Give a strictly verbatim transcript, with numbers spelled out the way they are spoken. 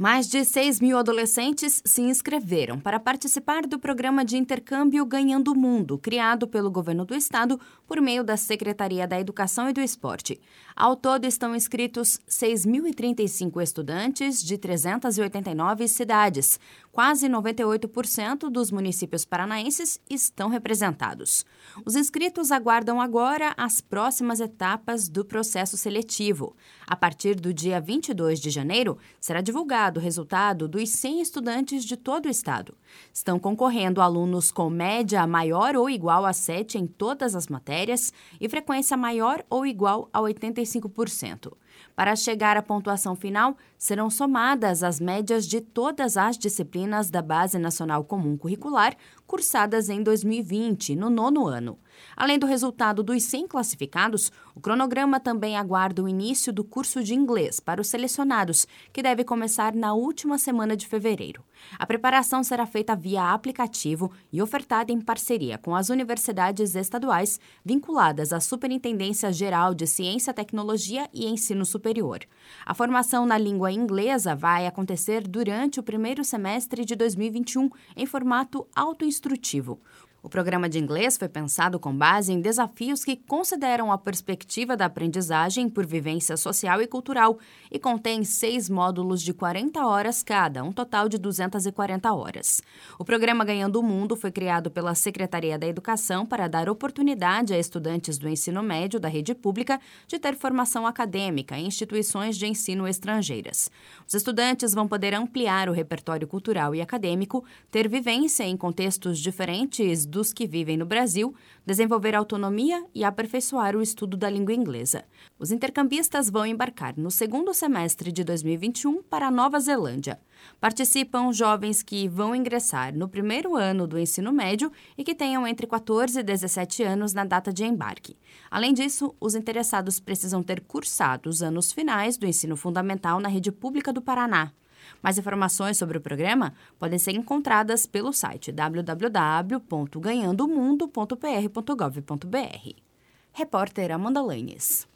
Mais de seis mil adolescentes se inscreveram para participar do programa de intercâmbio Ganhando o Mundo, criado pelo governo do estado por meio da Secretaria da Educação e do Esporte. Ao todo estão inscritos seis mil e trinta e cinco estudantes de trezentas e oitenta e nove cidades. Quase noventa e oito por cento dos municípios paranaenses estão representados. Os inscritos aguardam agora as próximas etapas do processo seletivo. A partir do dia vinte e dois de janeiro, será divulgado o resultado dos cem estudantes de todo o estado. Estão concorrendo alunos com média maior ou igual a sete em todas as matérias e frequência maior ou igual a oitenta e cinco por cento. Para chegar à pontuação final, serão somadas as médias de todas as disciplinas da Base Nacional Comum Curricular cursadas em dois mil e vinte, no nono ano. Além do resultado dos cem classificados, o cronograma também aguarda o início do curso de inglês para os selecionados, que deve começar na última semana de fevereiro. A preparação será feita via aplicativo e ofertada em parceria com as universidades estaduais vinculadas à Superintendência Geral de Ciência, Tecnologia e Ensino Superior. A formação na língua inglesa vai acontecer durante o primeiro semestre de dois mil e vinte e um, em formato autoinstrutivo. O programa de inglês foi pensado com base em desafios que consideram a perspectiva da aprendizagem por vivência social e cultural e contém seis módulos de quarenta horas cada, um total de duzentas e quarenta horas. O programa Ganhando o Mundo foi criado pela Secretaria da Educação para dar oportunidade a estudantes do ensino médio da rede pública de ter formação acadêmica em instituições de ensino estrangeiras. Os estudantes vão poder ampliar o repertório cultural e acadêmico, ter vivência em contextos diferentes dos que vivem no Brasil, desenvolver autonomia e aperfeiçoar o estudo da língua inglesa. Os intercambistas vão embarcar no segundo semestre de dois mil e vinte e um para a Nova Zelândia. Participam jovens que vão ingressar no primeiro ano do ensino médio e que tenham entre quatorze e dezessete anos na data de embarque. Além disso, os interessados precisam ter cursado os anos finais do ensino fundamental na rede pública do Paraná. Mais informações sobre o programa podem ser encontradas pelo site w w w ponto ganhando mundo ponto p r ponto gov ponto b r. Repórter Amanda Lanes.